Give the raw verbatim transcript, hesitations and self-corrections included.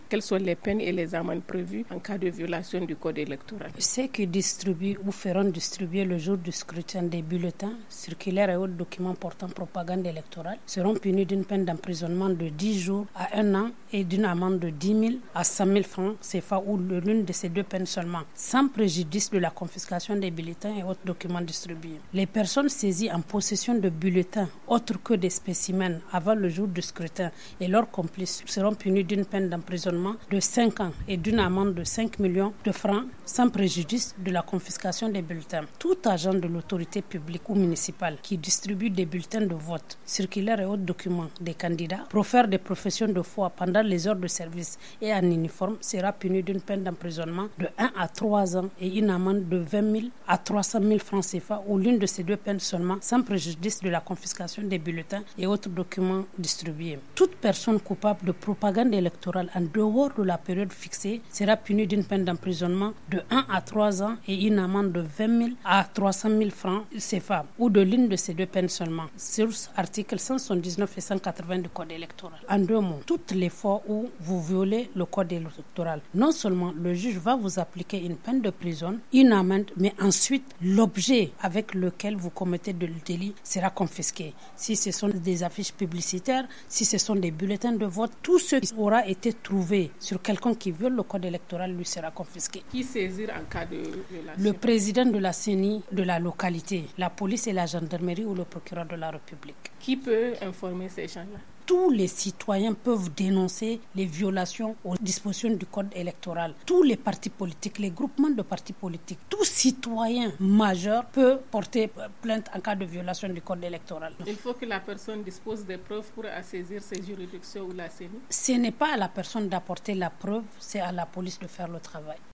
Quelles sont les peines et les amendes prévues en cas de violation du code électoral? Ceux qui distribuent ou feront distribuer le jour du scrutin des bulletins, circulaires et autres documents portant propagande électorale seront punis d'une peine d'emprisonnement de dix jours à un an et d'une amende de dix mille à cent mille francs C F A ou l'une de ces deux peines seulement, sans préjudice de la confiscation des bulletins et autres documents distribués. Les personnes saisies en possession de bulletins autres que des spécimens avant le jour du scrutin et leurs complices seront punis d'une peine d'emprisonnement de cinq ans et d'une amende de cinq millions de francs sans préjudice de la confiscation des bulletins. Tout agent de l'autorité publique ou municipale qui distribue des bulletins de vote, circulaires et autres documents des candidats, profère des professions de foi pendant les heures de service et en uniforme sera puni d'une peine d'emprisonnement de un à trois ans et une amende de vingt mille à trois cent mille francs C F A ou l'une de ces deux peines seulement sans préjudice de la confiscation des bulletins et autres documents distribués. Toute personne coupable de propagande électorale en dehors de la période fixée sera punie d'une peine d'emprisonnement de un à trois ans et une amende de vingt mille à trois cent mille francs C F A ou de l'une de ces deux peines seulement. Source articles cent soixante-dix-neuf et cent quatre-vingts du code électoral. En deux mots, toutes les fois où vous violez le code électoral, non seulement le juge va vous appliquer une peine de prison, une amende, mais ensuite l'objet avec lequel vous commettez le délit sera confisqué. Si ce sont des affiches publicitaires, si ce sont des bulletins de vote, tout ce qui aura été trouvé sur quelqu'un qui viole le code électoral lui sera confisqué. Qui saisir en cas de violation? Le président de la C E N I de la localité, la police et la gendarmerie ou le procureur de la République. Qui peut informer ces gens-là? Tous les citoyens peuvent dénoncer les violations aux dispositions du code électoral. Tous les partis politiques, les groupements de partis politiques, tout citoyen majeur peut porter plainte en cas de violation du code électoral. Il faut que la personne dispose des preuves pour saisir ces juridictions ou la C E N I? Ce n'est pas à la personne d'apporter la preuve, c'est à la police de faire le travail.